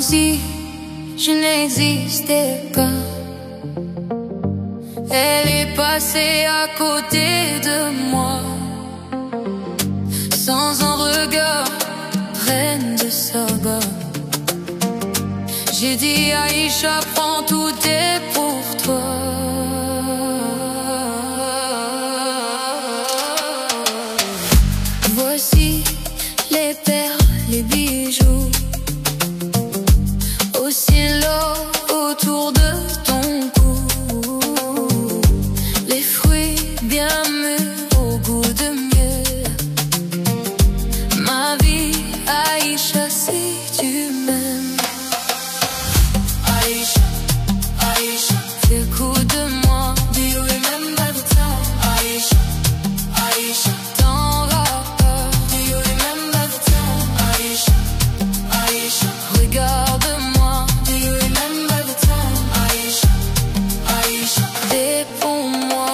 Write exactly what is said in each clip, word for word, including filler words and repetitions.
si je n'existais pas. Elle est passée à côté de moi, sans un regard, reine de Saba. J'ai dit Aïcha, prends, tout est pour toi. Voici les perles, les bijoux, aussi l'or autour de ton cou, les fruits bien mûrs au goût de miel. Ma vie, Aïcha, si tu m'aimes. Aïcha, Aïcha, écoute-moi. Do you remember the time? Aïcha, Aïcha, t'en vas pas. Do you remember the time? Aïcha, Aïcha, regarde-moi. Do you remember the time? Aïcha, Aïcha, t'es pour moi.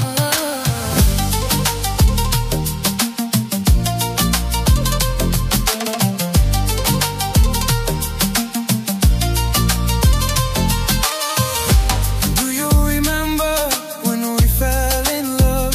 Do you remember when we fell in love?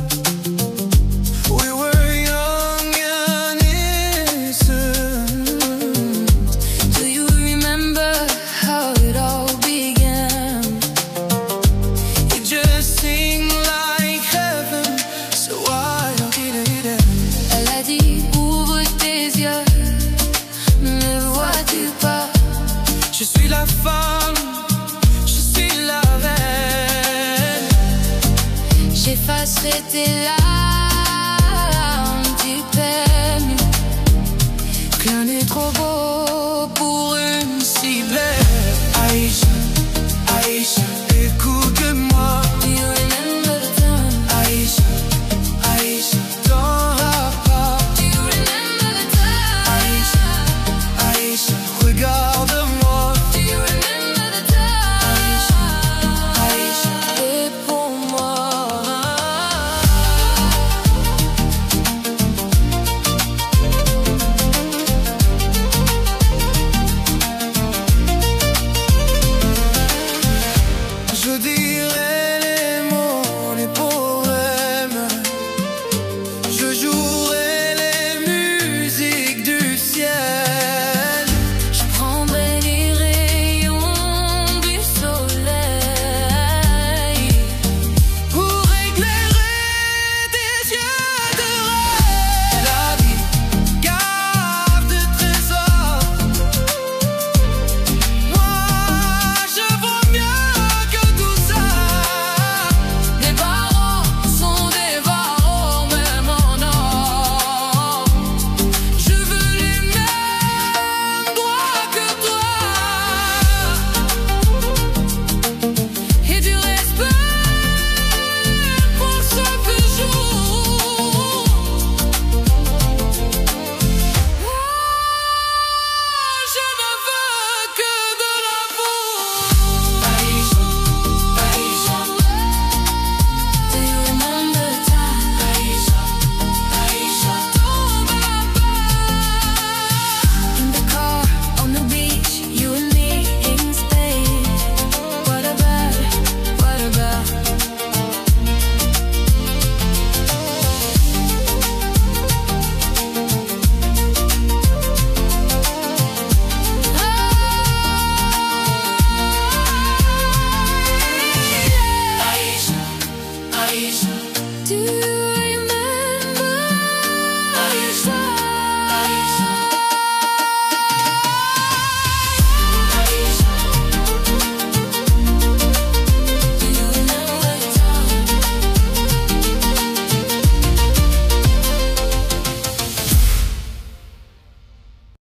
We were young and innocent. Do you remember how it all began? It just seemed like heaven, so why did it end? Elle a dit ouvre tes yeux, ne vois-tu pas? Je suis la femme, je suis la reine. J'effacerai tes larmes.